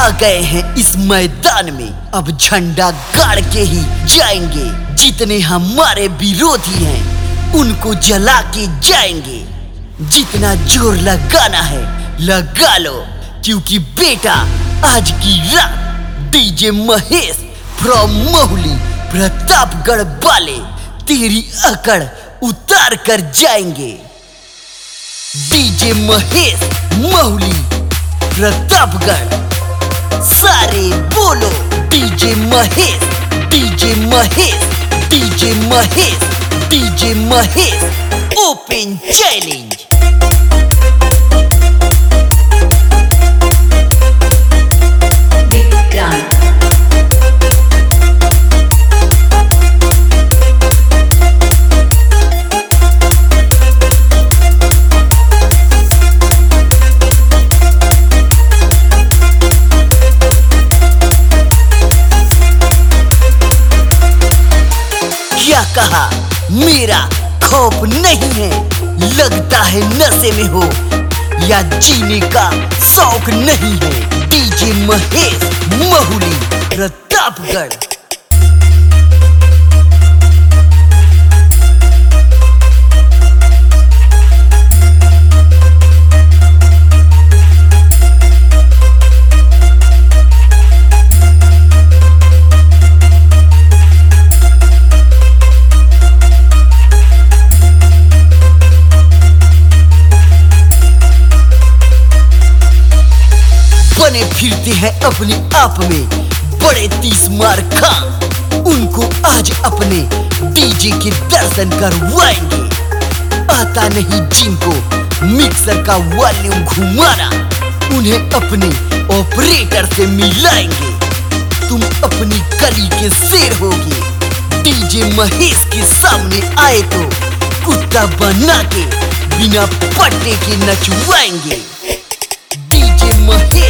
आ गए हैं इस मैदान में, अब झंडा गाड़ के ही जाएंगे। जितने हमारे विरोधी हैं उनको जला के जाएंगे। जितना जोर लगाना है लगा लो, क्योंकि बेटा आज की रात डीजे महेश फ्रॉम मोहली प्रतापगढ़ वाले तेरी अकड़ उतार कर जाएंगे। डीजे महेश मोहली प्रतापगढ़, सारे बोलो DJ Mahesh, DJ Mahesh, DJ Mahesh, DJ Mahesh. Open challenge. क्या कहा? मेरा खौफ नहीं है, लगता है नशे में हो या जीने का शौक नहीं है। डीजे महेश मोहली प्रतापगढ़। बने फिरते हैं अपने आप में बड़े 30 मार खां, उनको आज अपने डीजे के दर्शन करवाएंगे। आता नहीं जिनको मिक्सर का वॉल्यूम घुमाना, उन्हें अपने ऑपरेटर से मिलाएंगे। तुम अपनी गली के शेर होगे, डीजे महेश के सामने आए तो कुत्ता बना के बिना पट्टे के नचवाएंगे। डीजे महेश